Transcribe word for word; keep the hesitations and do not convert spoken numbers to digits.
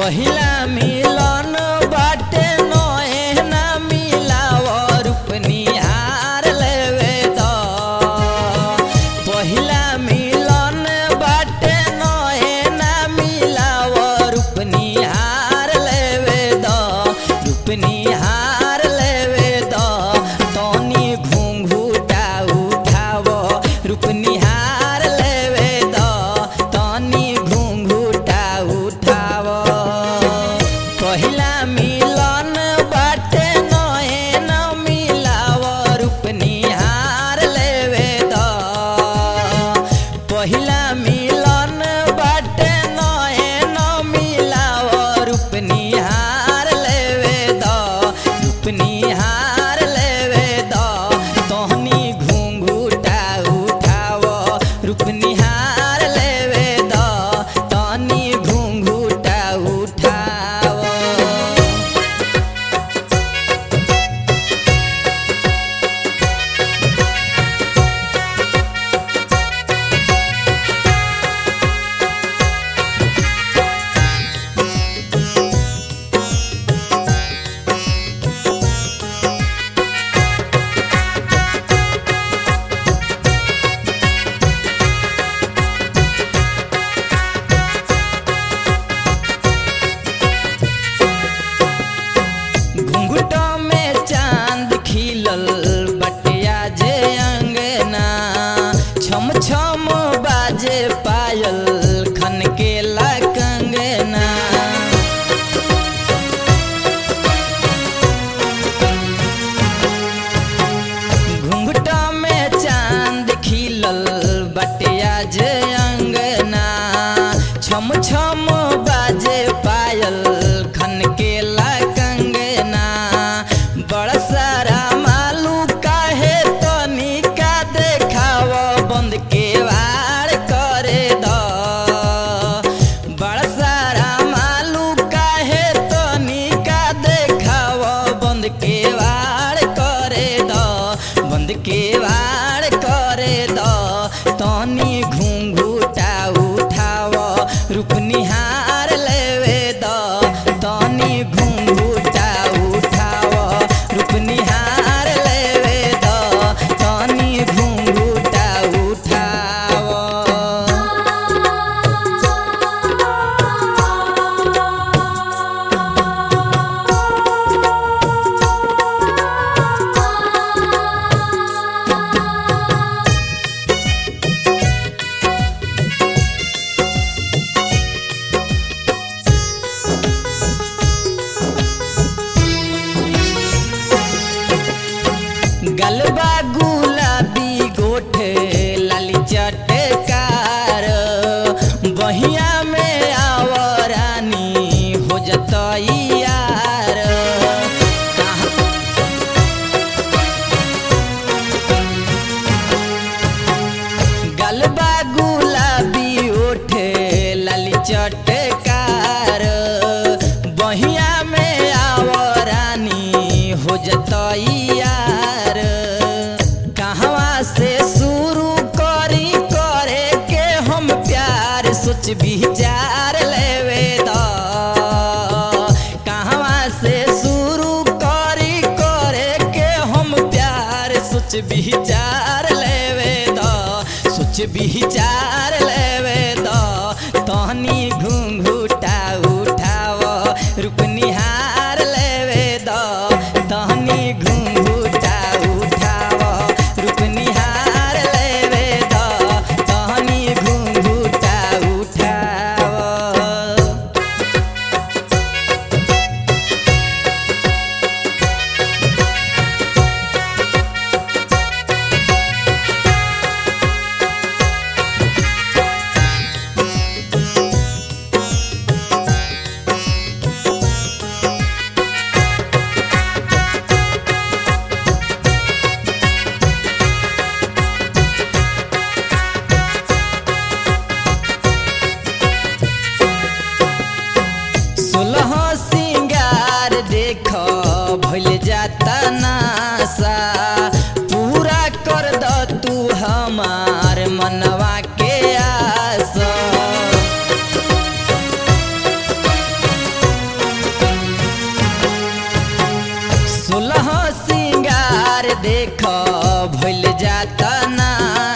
पहिला मिलन बाटे नैना मिलाव रूप निहार लेवे द पहिला मिलन बाटे नैना मिलाव रूप निहार लेवे द रूप निहार लेवे द तनी घुंघुटा उठाव रूप निहार लेवे द तनी घुंघुटा उठाव पहिला मिलन बाटे नैना मिलाव रूप निहार लेवे द पहिला मिलन बाटे नैना मिलाव रूप निहार लेवे द रूप निहार लेवे द तहनी घुंघुटा उठाव रूप निहार लेवे द तनी घुंघुटा उठाव घुंघुटा में चांद खिलल बटिया जे अंगना छम छम बाजे पायल खन के ला कंगना घुंघुटा में चांद खिलल बटिया जे अंगना छम छम बाजे पायल खन के ला कंगना बड़ा सारा मालू काहे तनिका देखाव बंद के वार करे द बड़ा सारा मालू काहे तनिका देखाव बंद के वार करे द बंद के वार करे द तनी घुंघुटा उठाव रूप निहार लेवे द तनी घुंघुटा उठाव रूप निहार लेवे द तनी घुंघुटा उठाव गलबा गुलाबी गोठे लाली चटकार बहिया में आवरानी हो जतई यार गलबा गुलाबी ओठे लाली चटकार बहिया में आवरानी हो जतई यार कहवा से शुरू करी करे के हम प्यार सोच विचार लेवे द कहवा से शुरू करी करे के हम प्यार सोच विचार लेवे द सोच विचार लेवे द तहनी घुंघुटा उठाव रूप निहार लेवे द तहनी घुंघुटा उठाव रूप निहार लेवे द तहनी घुंघुटा उठाव सिंगार देख भइल जाता ना